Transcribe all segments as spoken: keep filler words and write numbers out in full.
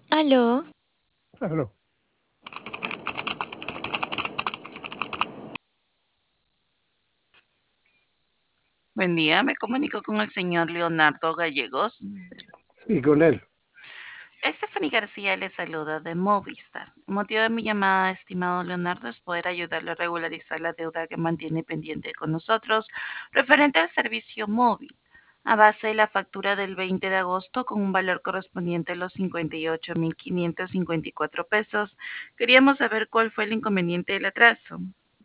Aló, Claro. Buen día, me comunico con el señor Leonardo Gallegos. Sí, con él. Stephanie García le saluda de Movistar. El motivo de mi llamada, estimado Leonardo, es poder ayudarle a regularizar la deuda que mantiene pendiente con nosotros referente al servicio móvil, a base de la factura del veinte de agosto con un valor correspondiente a los cincuenta y ocho mil quinientos cincuenta y cuatro pesos. Queríamos saber cuál fue el inconveniente del atraso.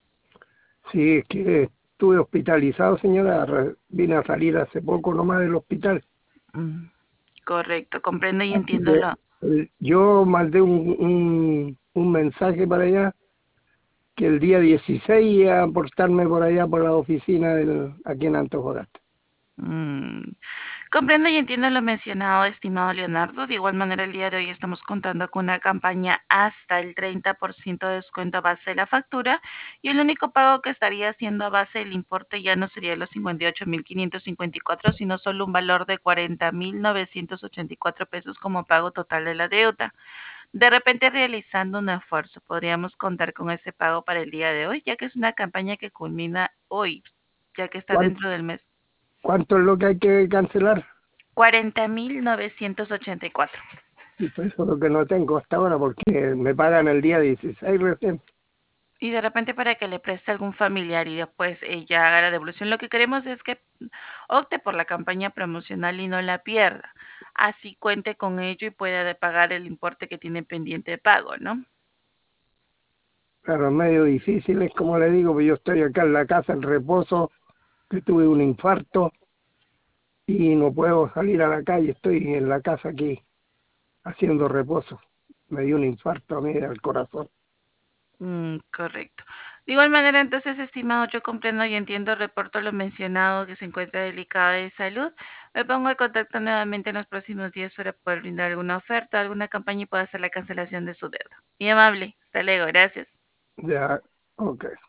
Sí, es que estuve hospitalizado, señora. Re- Vine a salir hace poco nomás del hospital. Mm, correcto, comprendo y Así entiendo que lo, eh, yo mandé un, un, un mensaje para allá que el día dieciséis iba a portarme por allá por la oficina del, aquí en Antofagasta. Mm, comprendo y entiendo lo mencionado, estimado Leonardo. De igual manera, el día de hoy estamos contando con una campaña hasta el treinta por ciento de descuento a base de la factura y el único pago que estaría haciendo a base del importe ya no sería los cincuenta y ocho mil quinientos cincuenta y cuatro, sino solo un valor de cuarenta mil novecientos ochenta y cuatro pesos como pago total de la deuda. De repente, realizando un esfuerzo, podríamos contar con ese pago para el día de hoy, ya que es una campaña que culmina hoy, ya que está ¿Cuán- dentro del mes. ¿Cuánto es lo que hay que cancelar? cuarenta mil novecientos ochenta y cuatro. Y pues eso es lo que no tengo hasta ahora porque me pagan el día dieciséis recién. Y de repente para que le preste a algún familiar y después ella haga la devolución, lo que queremos es que opte por la campaña promocional y no la pierda. Así cuente con ello y pueda de pagar el importe que tiene pendiente de pago, ¿no? Claro, es medio difícil, es como le digo, pues yo estoy acá en la casa en reposo, que tuve un infarto y no puedo salir a la calle, estoy en la casa aquí haciendo reposo. Me dio un infarto a mí al corazón. Mm, correcto. De igual manera, entonces, estimado, yo comprendo y entiendo, reporto lo mencionado que se encuentra delicada de salud. Me pongo en contacto nuevamente en los próximos días para poder brindar alguna oferta, alguna campaña y pueda hacer la cancelación de su deuda. Muy amable. Hasta luego. Gracias. Ya, ok.